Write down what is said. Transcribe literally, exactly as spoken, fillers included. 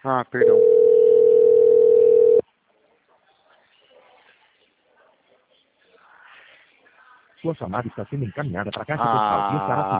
Ah, perdão. Sua chamada está sendo encaminhada para a caixa postal e estará